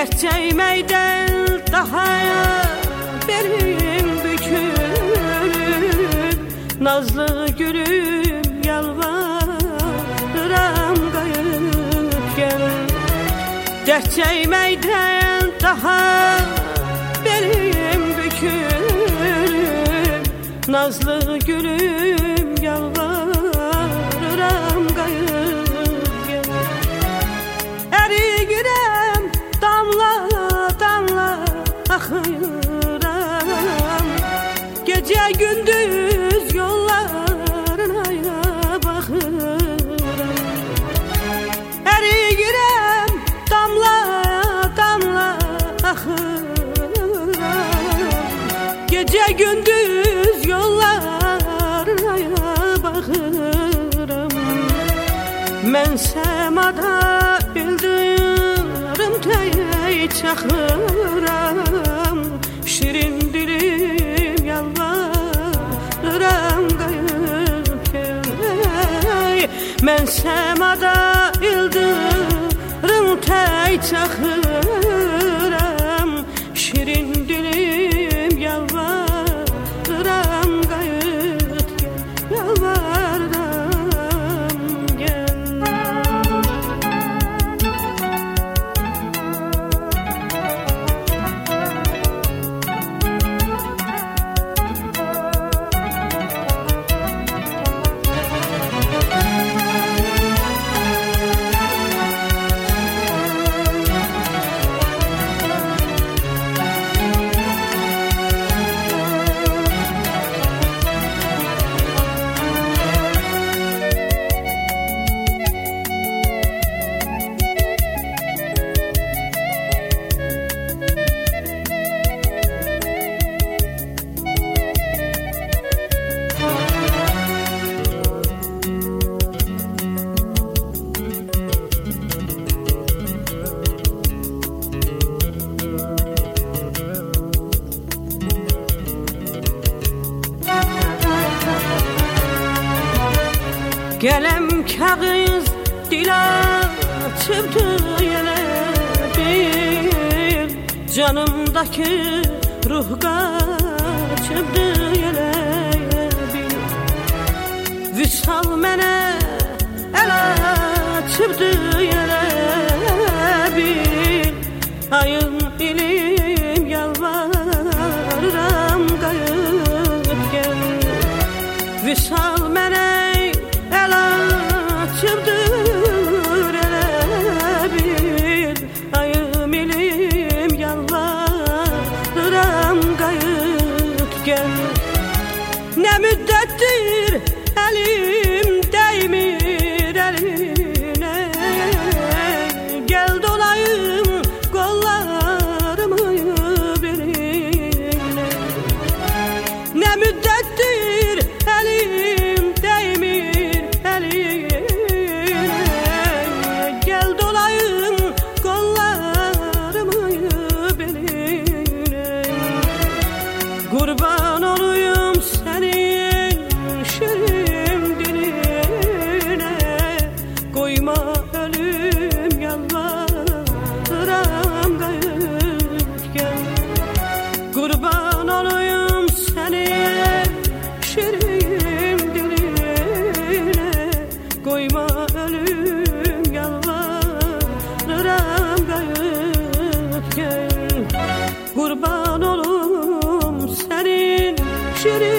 Dert çəkməkdən daha belim bükülüb, nazlı gülüm yalvarıram qayıt gəl. Dert çəkməkdən daha belim bükülüb, nazlı gülüm yalvarıram qayıt gəl. Əriyirəm damla damla axıram, gecə gündüz yollarına baxıram. Əriyirəm damla damla axıram, gecə gündüz yollarına baxıram. Mən səmada ildırım tək çaxıram, şirin dilim yalvarıram qayıt gəl. Mən səmada ildırım tək çaxıram, şirin dilim yalvarıram qayıt gəl, yalvarıram gəl. Qələm kağız dil açıbdı yenə bir, canımdakı ruh qaçıbdı yenə bir. Vüsal mənə əl açıbdı yenə bir, ayın ilim yalvarıram qayıt gəl. Vüsal mənə əl açıbdır elə bir, ayım ilim yalvarıram qayıt gəl. Nə müddətdir əlim dəymir əlinə, gəl dolayım qollarımı belinə. Nə müddətdir əlim dəymir əlinə, gəl dolayım qollarımı belinə. Qurban olayım sənin şirin dilinə, qoyma ölüm yalvarıram qayıt gəl. Qurban olayım sənin şirin dilinə, qoyma ölüm yalvarıram qayıt gəl. Qurban olum sənin şirin